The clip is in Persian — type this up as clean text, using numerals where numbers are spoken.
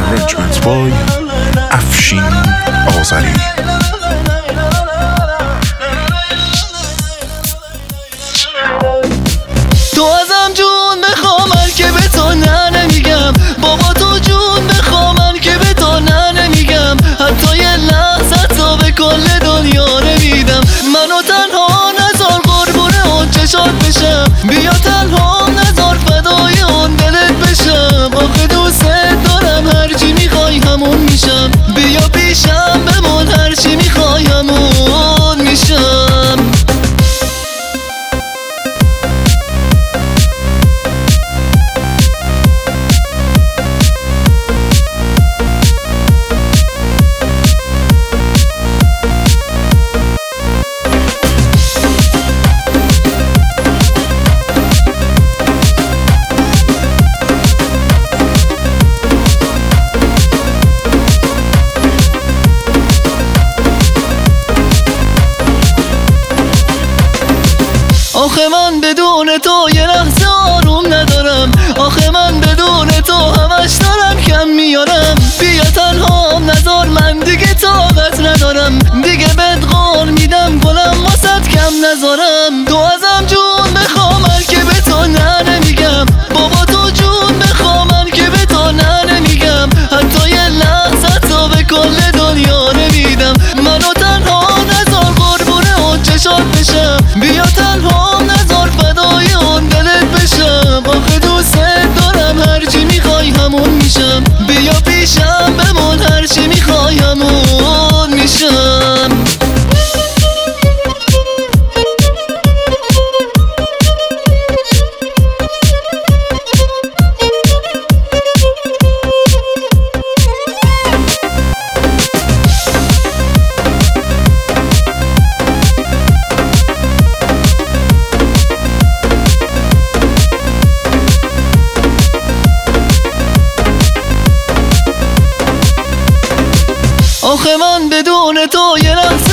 Arrangement by افشین آذری. تو ازم جون بخوا من که به تو نه نمیگم، بابا تو جون بخوا من که به تو نه نمیگم، حتی یه لحظه تو به کل دنیا نمیدم. منو تنها نذار قربونه اون چشات بشم، بیا تنها نذار فدای اون دلت بشم. آخه دوست دارم هرچی میخوای همون میشم، بیا پیشم بمون هرچی میخوای همون میشم. آخه من بدون تو یه لحظه آروم ندارم، آخه من بدون تو همش دارم کم میارم. بیا تنهام نذار من دیگه طاقت ندارم، دیگه بهت قول میدم گلم واسط کم نذارم. تو ازم جون بخوا من که به تو نه نمیگم، بابا تو جون بخوا من که به تو نه نمیگم، حتی یه لحظه تو به کل دنیا نمیدم. منو تنها نذار قربونه اون چشات بشم، بیا تنها نذار فدای اون دلت بشم. آخه دوست دارم هرچی میخوای همون میشم، بیا پیشم بمون هرچی میخوای همون میشم. آخه من بدون تو یه لحظه